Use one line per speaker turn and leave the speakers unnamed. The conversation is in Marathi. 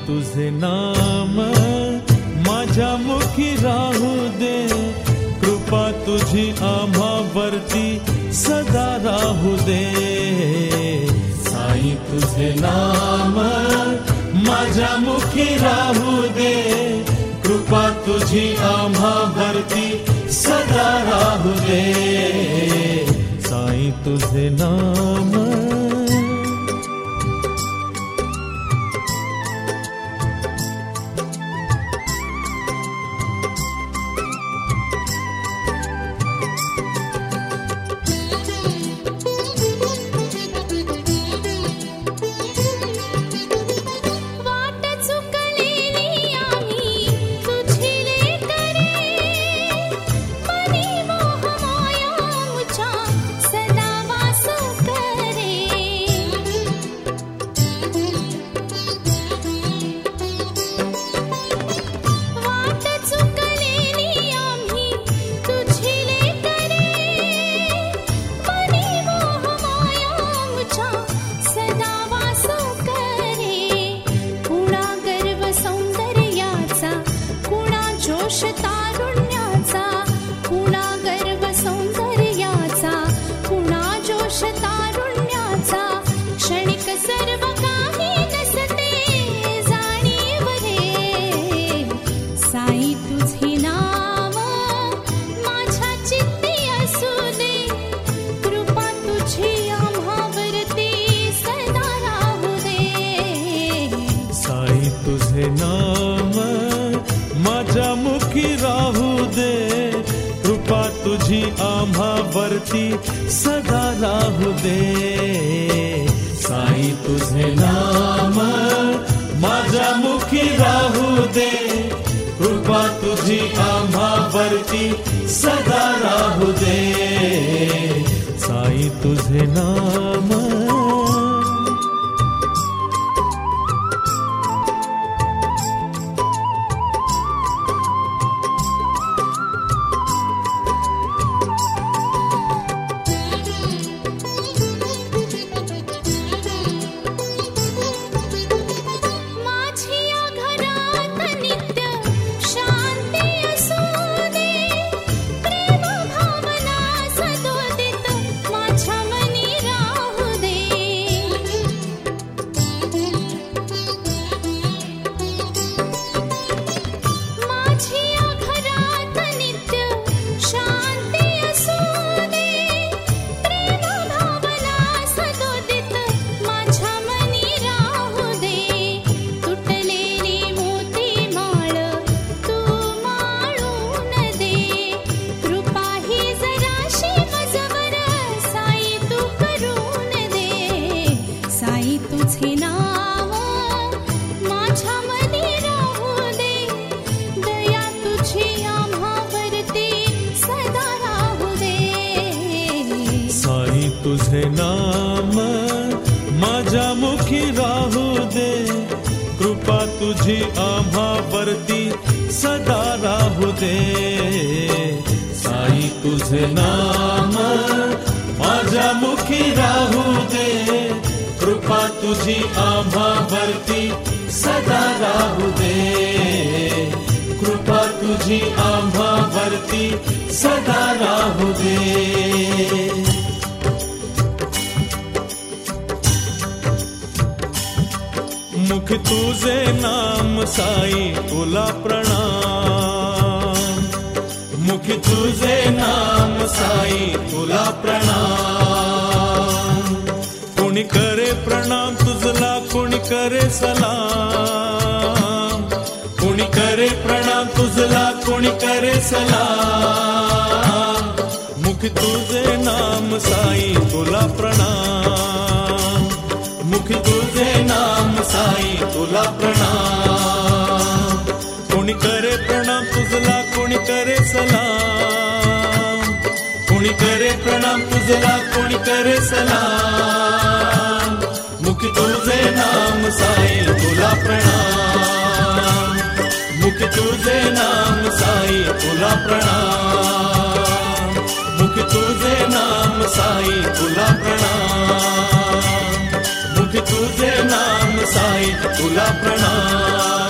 तुझे नाम माझ्या मुखी राहू दे, कृपा तुझी आम्हावरती सदा राहू दे. साई तुझे नाम माझ्या मुखी राहू दे, कृपा तुझी आम्हावरती सदा राहू दे. साई तुझे नाम. तुझे नाम माझ्या मुखी राहू दे, कृपा तुझी आम्हावरती सदा राहू दे. साई तुझे नाम माझ्या मुखी राहू दे, कृपा तुझी आम्हावरती सदा राहू दे. साई तुझे नाम. तुझे नाम माझ्या मुखी राहू दे, कृपा तुझी आम्हावरती सदा राहू दे. साई तुझे नाम माझ्या मुखी राहू दे, कृपा तुझी आम्हावरती सदा राहू दे. कृपा तुझी आम्हावरती सदा राहू दे. मुख तुझे नाम साई तुला प्रणाम, मुख तुझे नाम साई तुला प्रणाम. कोणी करे प्रणाम तुझला, कोणी करे सलाम, कोणी करे प्रणाम तुझला, कोणी करे सलाम. मुख तुझे नाम साई तुला प्रणाम, मुख तुझे नाम साई तुला प्रणाम. कोणी करे प्रणाम तुझला, कोणी करे सलाम, कोणी करे प्रणाम तुझला, कोणी करे सलाम. मुख तुझे नाम साई तुला प्रणाम, मुख तुझे नाम साई तुला प्रणाम, मुख तुझे नाम साई तुला प्रणाम, मुख तुझे नाम साई तुला प्रणाम.